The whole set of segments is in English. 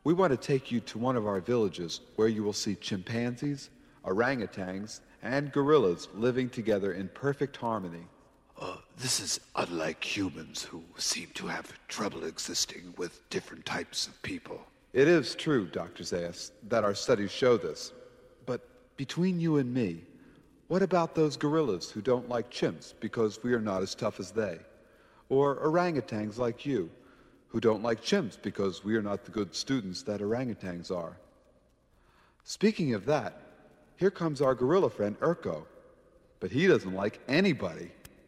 We want to take you to one of our villages where you will see chimpanzees, orangutans, and gorillas living together in perfect harmony. This is unlike humans who seem to have trouble existing with different types of people. It is true, Dr. Zayas, that our studies show this. But between you and me, what about those gorillas who don't like chimps because we are not as tough as they? Or orangutans like you, who don't like chimps because we are not the good students that orangutans are? Speaking of that, here comes our gorilla friend Urko. But he doesn't like anybody.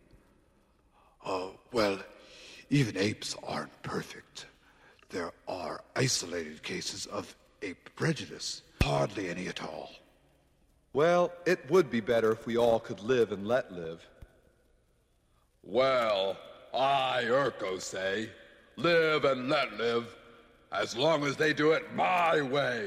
Well, even apes aren't perfect. There are isolated cases of ape prejudice. Hardly any at all. Well, it would be better if we all could live and let live. Well, I, Urko, say, live and let live, as long as they do it my way.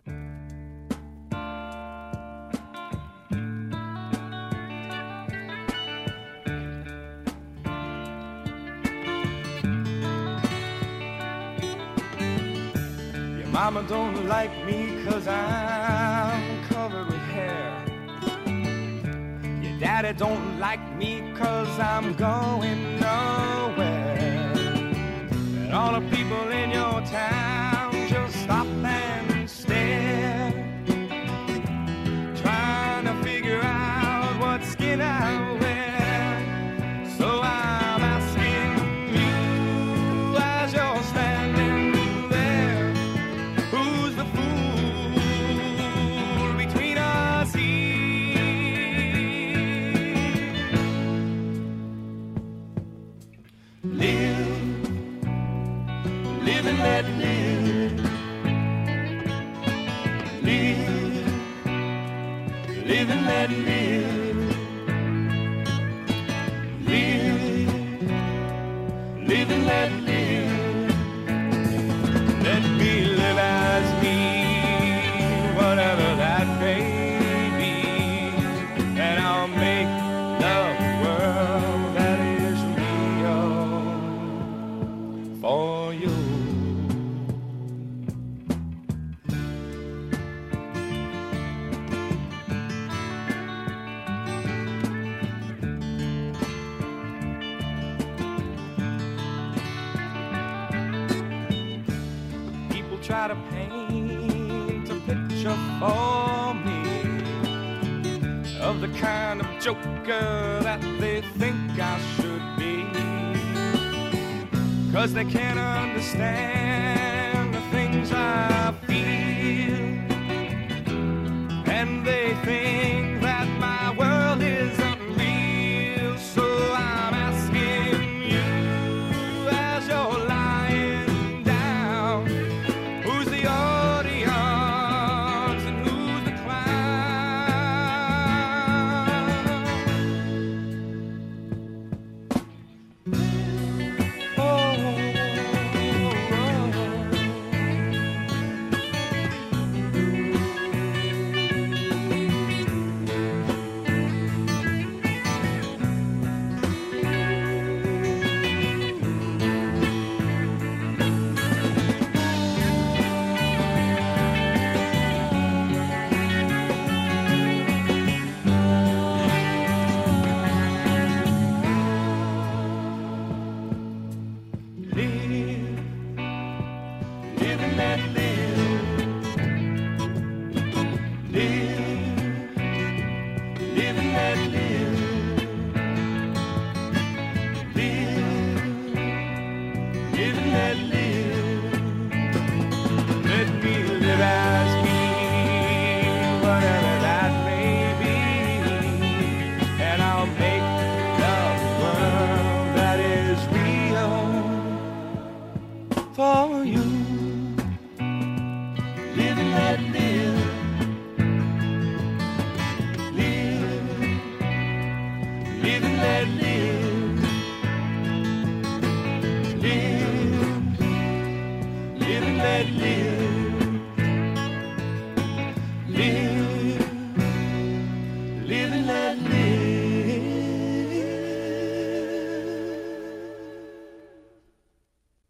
Mama don't like me 'cause I'm covered with hair. Your daddy don't like me 'cause I'm going nowhere. And all the people in your town just stop and stare, trying to figure out what skin I wear. So I'm asking you as you're standing there, who's the fool between us here? Live and let live. Live and let live. Live and let live. Let me live as me, whatever that may be, and I'll make the world that is real for you. People try to paint a picture for me of the kind of joker that they think I should be, 'cause they can't understand the things I feel, and they think that my world is unreal. So I'm asking you as you're lying down, who's the audience and who's the clown? Live and let live. Live and let live. Live and let live. Let me live as me, whatever that may be, and I'll make the world that is real for you. Live and let live. Live and let live. Live and let live.